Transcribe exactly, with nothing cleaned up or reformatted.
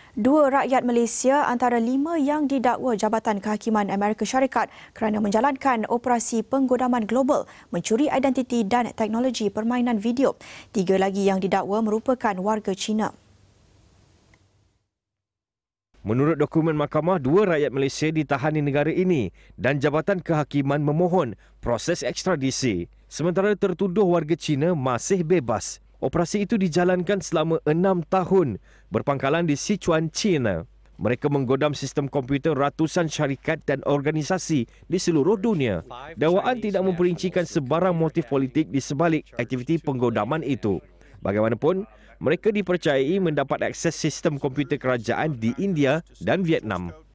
Dua rakyat Malaysia antara lima yang didakwa Jabatan Kehakiman Amerika Syarikat kerana menjalankan operasi penggodaman global, mencuri identiti dan teknologi permainan video. Tiga lagi yang didakwa merupakan warga Cina. Menurut dokumen mahkamah, dua rakyat Malaysia ditahan di negara ini dan Jabatan Kehakiman memohon proses ekstradisi. Sementara tertuduh warga Cina masih bebas. Operasi itu dijalankan selama enam tahun berpangkalan di Sichuan, China. Mereka menggodam sistem komputer ratusan syarikat dan organisasi di seluruh dunia. Dakwaan tidak memperincikan sebarang motif politik di sebalik aktiviti penggodaman itu. Bagaimanapun, mereka dipercayai mendapat akses sistem komputer kerajaan di India dan Vietnam.